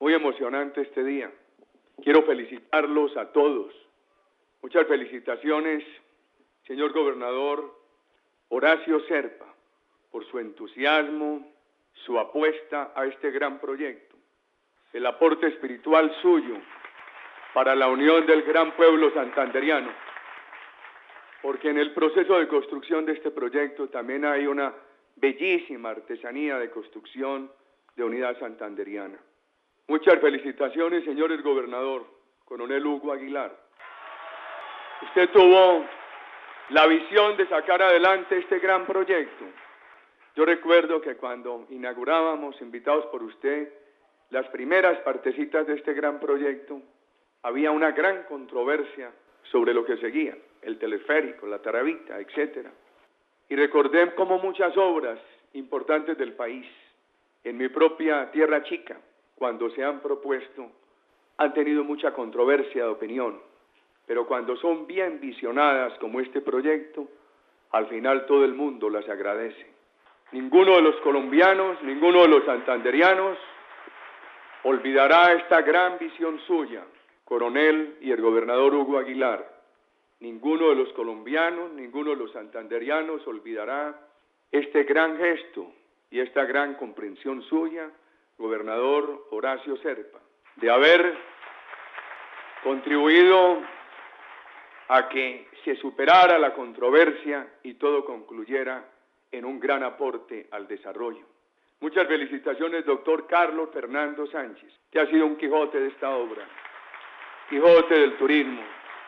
muy emocionante este día. Quiero felicitarlos a todos. Muchas felicitaciones, señor gobernador Horacio Serpa, por su entusiasmo, su apuesta a este gran proyecto, el aporte espiritual suyo para la unión del gran pueblo santanderiano, porque en el proceso de construcción de este proyecto también hay una bellísima artesanía de construcción de unidad santanderiana. Muchas felicitaciones, señor el gobernador, coronel Hugo Aguilar. Usted tuvo la visión de sacar adelante este gran proyecto. Yo recuerdo que cuando inaugurábamos, invitados por usted, las primeras partecitas de este gran proyecto, había una gran controversia sobre lo que seguía, el teleférico, la taravita, etcétera. Y recordé cómo muchas obras importantes del país, en mi propia tierra chica, cuando se han propuesto, han tenido mucha controversia de opinión, pero cuando son bien visionadas como este proyecto, al final todo el mundo las agradece. Ninguno de los colombianos, ninguno de los santanderianos olvidará esta gran visión suya, coronel y el gobernador Hugo Aguilar. Ninguno de los colombianos, ninguno de los santanderianos olvidará este gran gesto y esta gran comprensión suya, gobernador Horacio Serpa, de haber contribuido a que se superara la controversia y todo concluyera en un gran aporte al desarrollo. Muchas felicitaciones, doctor Carlos Fernando Sánchez, que ha sido un Quijote de esta obra, Quijote del turismo.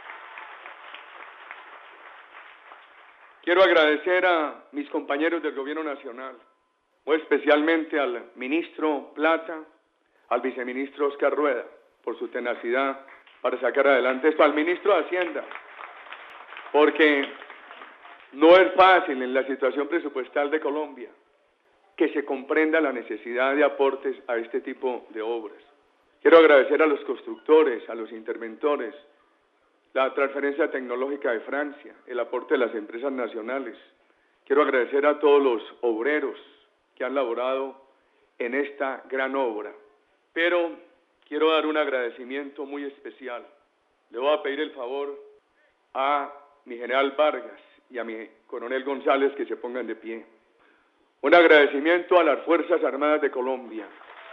Quiero agradecer a mis compañeros del Gobierno Nacional, muy especialmente al ministro Plata, al viceministro Oscar Rueda, por su tenacidad para sacar adelante esto, al ministro de Hacienda, porque no es fácil en la situación presupuestal de Colombia que se comprenda la necesidad de aportes a este tipo de obras. Quiero agradecer a los constructores, a los interventores, la transferencia tecnológica de Francia, el aporte de las empresas nacionales. Quiero agradecer a todos los obreros que han laborado en esta gran obra. Pero quiero dar un agradecimiento muy especial. Le voy a pedir el favor a mi general Vargas y a mi coronel González que se pongan de pie. Un agradecimiento a las Fuerzas Armadas de Colombia,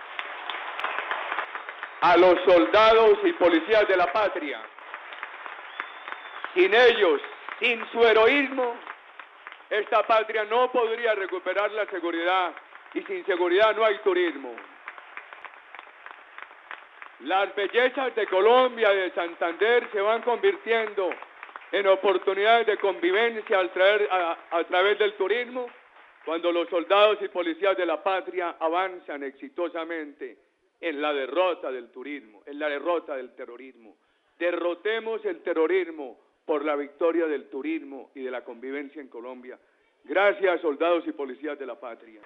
a los soldados y policías de la patria. Sin ellos, sin su heroísmo, esta patria no podría recuperar la seguridad, y sin seguridad no hay turismo. Las bellezas de Colombia y de Santander se van convirtiendo en oportunidades de convivencia a través del turismo, cuando los soldados y policías de la patria avanzan exitosamente en la derrota del turismo, en la derrota del terrorismo. Derrotemos el terrorismo por la victoria del turismo y de la convivencia en Colombia. Gracias, soldados y policías de la patria.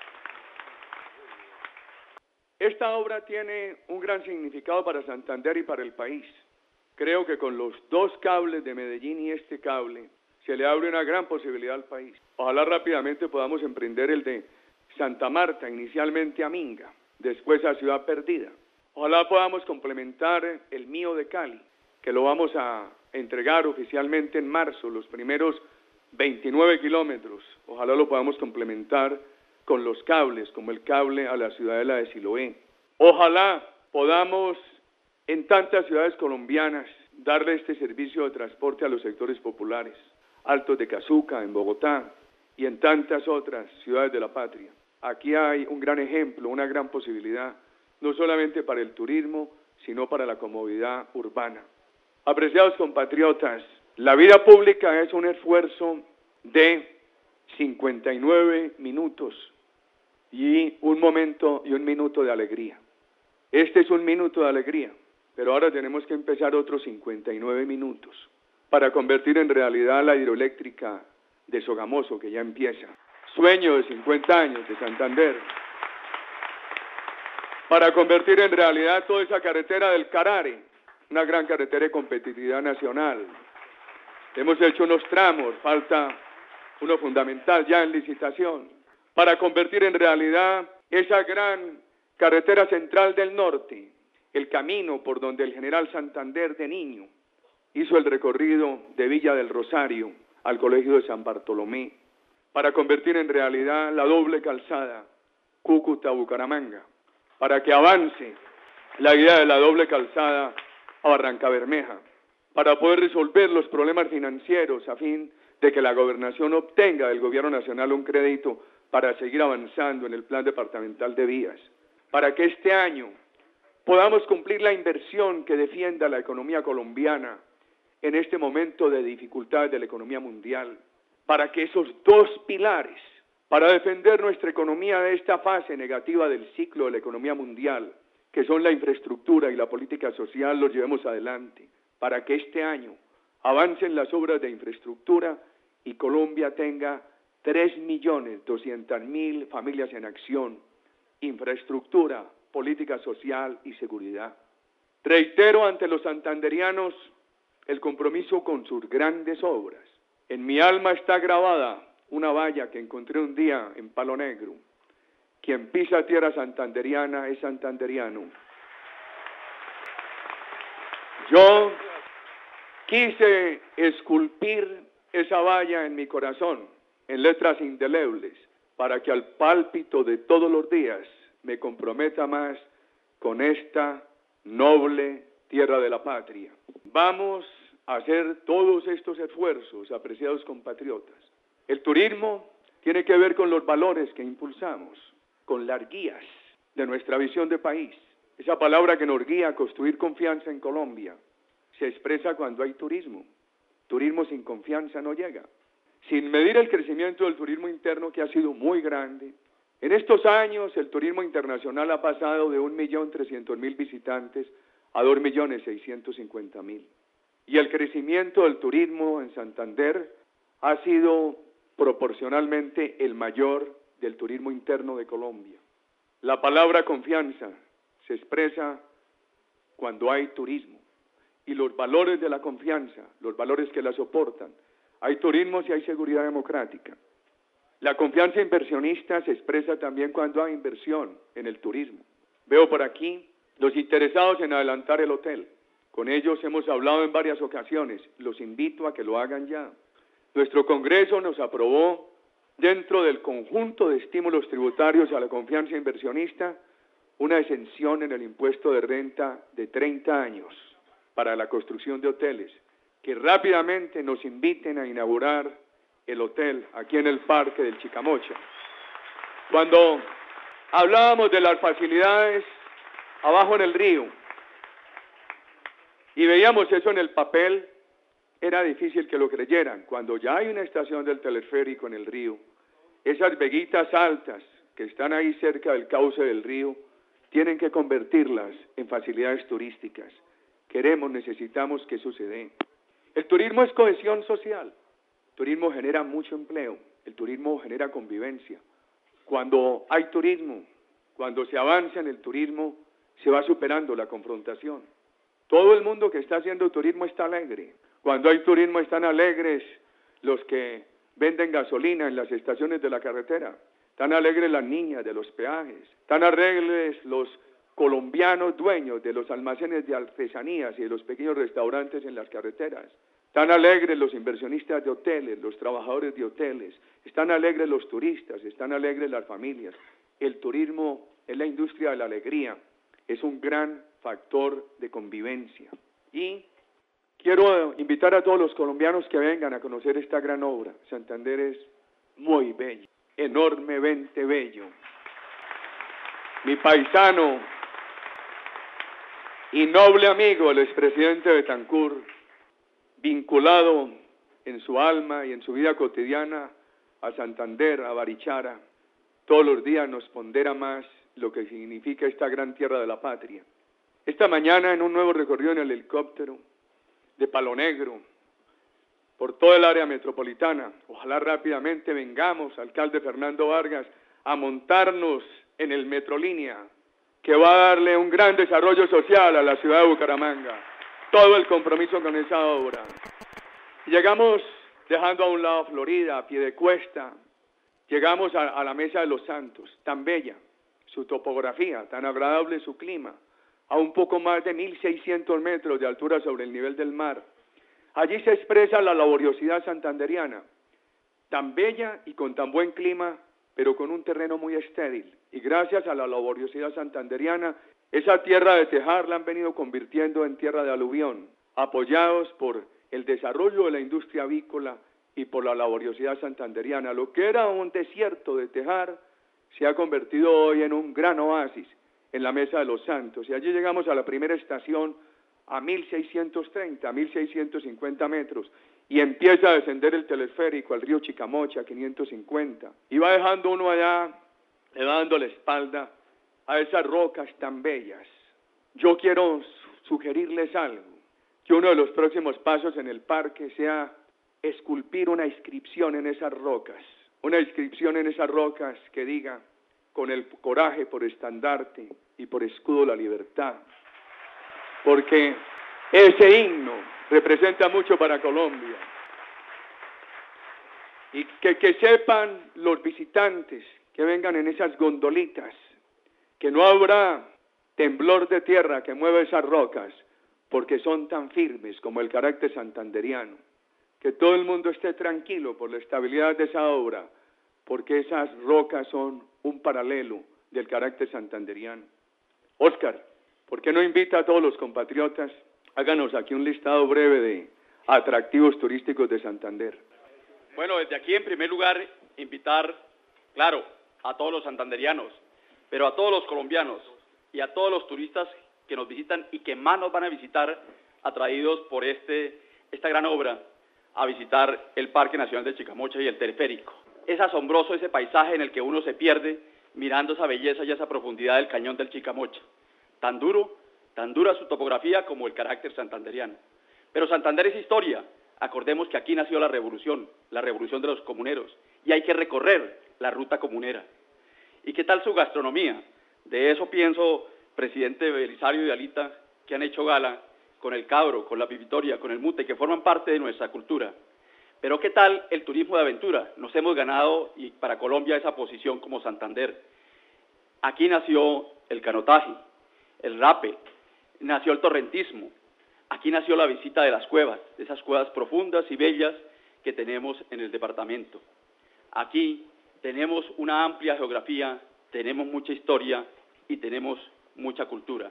Esta obra tiene un gran significado para Santander y para el país. Creo que con los dos cables de Medellín y este cable se le abre una gran posibilidad al país. Ojalá rápidamente podamos emprender el de Santa Marta, inicialmente a Minga, después a Ciudad Perdida. Ojalá podamos complementar el mío de Cali, que lo vamos a entregar oficialmente en marzo, los primeros 29 kilómetros. Ojalá lo podamos complementar con los cables, como el cable a la ciudadela de Siloé. Ojalá podamos en tantas ciudades colombianas darle este servicio de transporte a los sectores populares, Altos de Cazuca, en Bogotá, y en tantas otras ciudades de la patria. Aquí hay un gran ejemplo, una gran posibilidad, no solamente para el turismo, sino para la comodidad urbana. Apreciados compatriotas, la vida pública es un esfuerzo de 59 minutos y un minuto de alegría. Este es un minuto de alegría, pero ahora tenemos que empezar otros 59 minutos para convertir en realidad la hidroeléctrica de Sogamoso, que ya empieza. Sueño de 50 años de Santander. Para convertir en realidad toda esa carretera del Carare, una gran carretera de competitividad nacional. Hemos hecho unos tramos, falta uno fundamental ya en licitación, para convertir en realidad esa gran carretera central del norte, el camino por donde el general Santander de niño hizo el recorrido de Villa del Rosario al Colegio de San Bartolomé para convertir en realidad la doble calzada Cúcuta-Bucaramanga, para que avance la idea de la doble calzada a Barrancabermeja, para poder resolver los problemas financieros a fin de que la gobernación obtenga del gobierno nacional un crédito para seguir avanzando en el plan departamental de vías, para que este año podamos cumplir la inversión que defienda la economía colombiana en este momento de dificultad de la economía mundial, para que esos dos pilares, para defender nuestra economía de esta fase negativa del ciclo de la economía mundial, que son la infraestructura y la política social, los llevemos adelante, para que este año avancen las obras de infraestructura y Colombia tenga 3.200.000 familias en acción, infraestructura, política social y seguridad. Reitero ante los santanderianos el compromiso con sus grandes obras. En mi alma está grabada una valla que encontré un día en Palo Negro. Quien pisa tierra santanderiana es santanderiano. Yo quise esculpir esa valla en mi corazón, en letras indelebles, para que al pálpito de todos los días me comprometa más con esta noble tierra de la patria. Vamos a hacer todos estos esfuerzos, apreciados compatriotas. El turismo tiene que ver con los valores que impulsamos, con las guías de nuestra visión de país. Esa palabra que nos guía a construir confianza en Colombia se expresa cuando hay turismo. Turismo sin confianza no llega. Sin medir el crecimiento del turismo interno, que ha sido muy grande, en estos años el turismo internacional ha pasado de 1.300.000 visitantes a 2.650.000. Y el crecimiento del turismo en Santander ha sido proporcionalmente el mayor del turismo interno de Colombia. La palabra confianza se expresa cuando hay turismo y los valores de la confianza, los valores que la soportan. Hay turismo si hay seguridad democrática. La confianza inversionista se expresa también cuando hay inversión en el turismo. Veo por aquí los interesados en adelantar el hotel. Con ellos hemos hablado en varias ocasiones. Los invito a que lo hagan ya. Nuestro Congreso nos aprobó, dentro del conjunto de estímulos tributarios a la confianza inversionista, una exención en el impuesto de renta de 30 años para la construcción de hoteles, que rápidamente nos inviten a inaugurar el hotel aquí en el Parque del Chicamocha. Cuando hablábamos de las facilidades abajo en el río y veíamos eso en el papel, era difícil que lo creyeran. Cuando ya hay una estación del teleférico en el río, esas veguitas altas que están ahí cerca del cauce del río, tienen que convertirlas en facilidades turísticas. Necesitamos que suceda. El turismo es cohesión social. El turismo genera mucho empleo. El turismo genera convivencia. Cuando hay turismo, cuando se avanza en el turismo, se va superando la confrontación. Todo el mundo que está haciendo turismo está alegre. Cuando hay turismo están alegres los que venden gasolina en las estaciones de la carretera. Están alegres las niñas de los peajes. Están alegres los colombianos dueños de los almacenes de artesanías y de los pequeños restaurantes en las carreteras. Están alegres los inversionistas de hoteles, los trabajadores de hoteles. Están alegres los turistas, están alegres las familias. El turismo es la industria de la alegría. Es un gran factor de convivencia. Y quiero invitar a todos los colombianos que vengan a conocer esta gran obra. Santander es muy bello, enormemente bello. Mi paisano y noble amigo, el expresidente Betancur, vinculado en su alma y en su vida cotidiana a Santander, a Barichara, todos los días nos pondera más lo que significa esta gran tierra de la patria. Esta mañana, en un nuevo recorrido en el helicóptero de Palo Negro, por toda el área metropolitana, ojalá rápidamente vengamos, alcalde Fernando Vargas, a montarnos en el Metrolínea, que va a darle un gran desarrollo social a la ciudad de Bucaramanga. Todo el compromiso con esa obra. Llegamos dejando a un lado Florida, Piedecuesta, llegamos a la Mesa de los Santos, tan bella, su topografía, tan agradable su clima, a un poco más de 1.600 metros de altura sobre el nivel del mar. Allí se expresa la laboriosidad santanderiana, tan bella y con tan buen clima, pero con un terreno muy estéril. Y gracias a la laboriosidad santanderiana, esa tierra de tejar la han venido convirtiendo en tierra de aluvión, apoyados por el desarrollo de la industria avícola y por la laboriosidad santanderiana. Lo que era un desierto de tejar se ha convertido hoy en un gran oasis en la Mesa de los Santos. Y allí llegamos a la primera estación a 1.630, 1.650 metros, y empieza a descender el teleférico al río Chicamocha, 550, y va dejando uno allá, le va dando la espalda a esas rocas tan bellas. Yo quiero sugerirles algo, que uno de los próximos pasos en el parque sea esculpir una inscripción en esas rocas, que diga, con el coraje por estandarte y por escudo la libertad, porque ese himno representa mucho para Colombia. Y que sepan los visitantes que vengan en esas gondolitas, que no habrá temblor de tierra que mueva esas rocas, porque son tan firmes como el carácter santanderiano. Que todo el mundo esté tranquilo por la estabilidad de esa obra, porque esas rocas son un paralelo del carácter santanderiano. Óscar, ¿por qué no invita a todos los compatriotas? Háganos aquí un listado breve de atractivos turísticos de Santander. Bueno, desde aquí, en primer lugar, invitar, claro, a todos los santanderianos, pero a todos los colombianos y a todos los turistas que nos visitan y que más nos van a visitar, atraídos por esta gran obra, a visitar el Parque Nacional de Chicamocha y el teleférico. Es asombroso ese paisaje en el que uno se pierde mirando esa belleza y esa profundidad del cañón del Chicamocha. Tan dura su topografía como el carácter santanderiano. Pero Santander es historia. Acordemos que aquí nació la revolución de los comuneros, y hay que recorrer la ruta comunera. ¿Y qué tal su gastronomía? De eso pienso, presidente Belisario y Alita, que han hecho gala con el cabro, con la pipitoria, con el mute, que forman parte de nuestra cultura. Pero ¿qué tal el turismo de aventura? Nos hemos ganado, y para Colombia, esa posición como Santander. Aquí nació el canotaje, el rape, nació el torrentismo. Aquí nació la visita de las cuevas, de esas cuevas profundas y bellas que tenemos en el departamento. Aquí tenemos una amplia geografía, tenemos mucha historia y tenemos mucha cultura.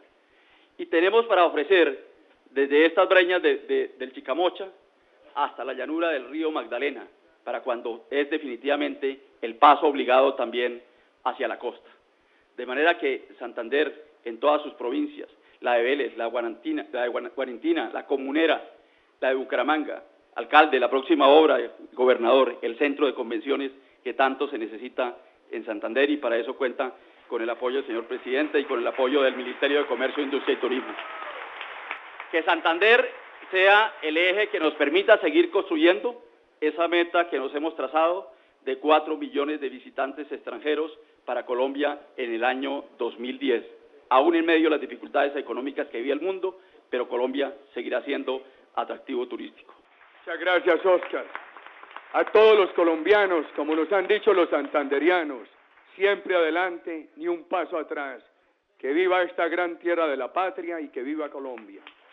Y tenemos para ofrecer, desde estas breñas del Chicamocha hasta la llanura del río Magdalena, para cuando es definitivamente el paso obligado también hacia la costa. De manera que Santander, en todas sus provincias, la de Vélez, la de Guarentina, la Comunera, la de Bucaramanga, alcalde, la próxima obra, gobernador, el centro de convenciones que tanto se necesita en Santander, y para eso cuenta con el apoyo del señor presidente y con el apoyo del Ministerio de Comercio, Industria y Turismo. Que Santander sea el eje que nos permita seguir construyendo esa meta que nos hemos trazado de 4 millones de visitantes extranjeros para Colombia en el año 2010. Aún en medio de las dificultades económicas que vive el mundo, pero Colombia seguirá siendo atractivo turístico. Muchas gracias, Óscar. A todos los colombianos, como nos han dicho los santanderianos, siempre adelante, ni un paso atrás. Que viva esta gran tierra de la patria y que viva Colombia.